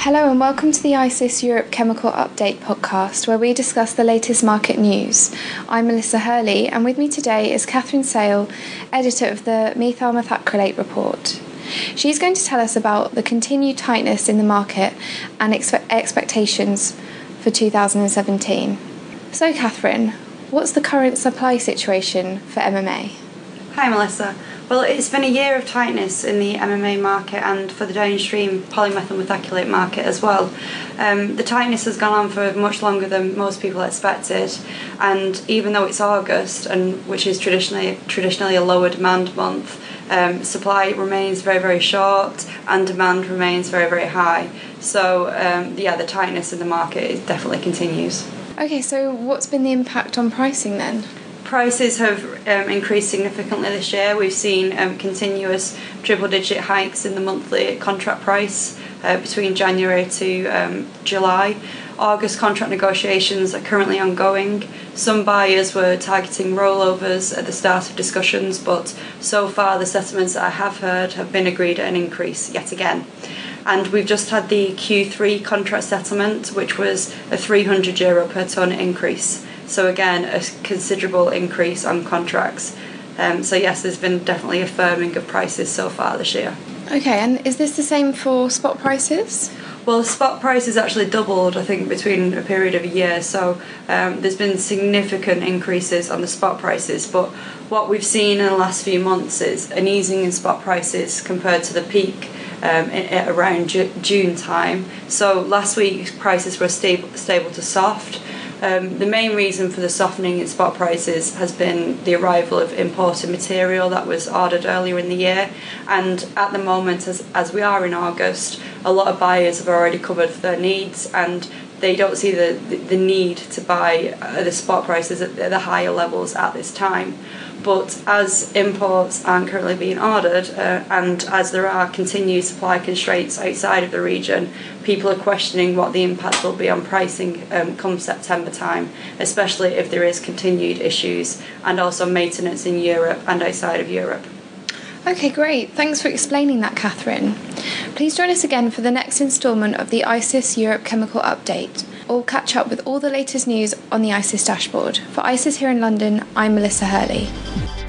Hello and welcome to the ICIS Europe Chemical Update podcast, where we discuss the latest market news. I'm Melissa Hurley, and with me today is Catherine Sale, editor of the methyl methacrylate report. She's going to tell us about the continued tightness in the market and expectations for 2017. So Catherine, what's the current supply situation for MMA? Hi Melissa. Well, it's been a year of tightness in the MMA market and for the downstream polymethyl methacrylate market as well. The tightness has gone on for much longer than most people expected, and even though it's August, and which is traditionally a lower demand month, supply remains very, very short and demand remains very, very high. So the tightness in the market definitely continues. Okay, so what's been the impact on pricing then? Prices have increased significantly this year. We've seen continuous triple-digit hikes in the monthly contract price between January to July. August contract negotiations are currently ongoing. Some buyers were targeting rollovers at the start of discussions, but so far the settlements that I have heard have been agreed at an increase yet again. And we've just had the Q3 contract settlement, which was a €300 per tonne increase. So again, a considerable increase on contracts. So yes, there's been definitely a firming of prices so far this year. Okay, and is this the same for spot prices? Well, spot prices actually doubled, I think, between a period of a year. So there's been significant increases on the spot prices. But what we've seen in the last few months is an easing in spot prices compared to the peak around June time. So last week prices were stable to soft. The main reason for the softening in spot prices has been the arrival of imported material that was ordered earlier in the year, and at the moment, as we are in August, a lot of buyers have already covered their needs and they don't see the need to buy the spot prices at the higher levels at this time. But as imports aren't currently being ordered and as there are continued supply constraints outside of the region, people are questioning what the impact will be on pricing come September time, especially if there is continued issues and also maintenance in Europe and outside of Europe. Okay, great. Thanks for explaining that, Catherine. Please join us again for the next instalment of the ICIS Europe Chemical Update. Or catch up with all the latest news on the ICIS dashboard. For ICIS here in London, I'm Melissa Hurley.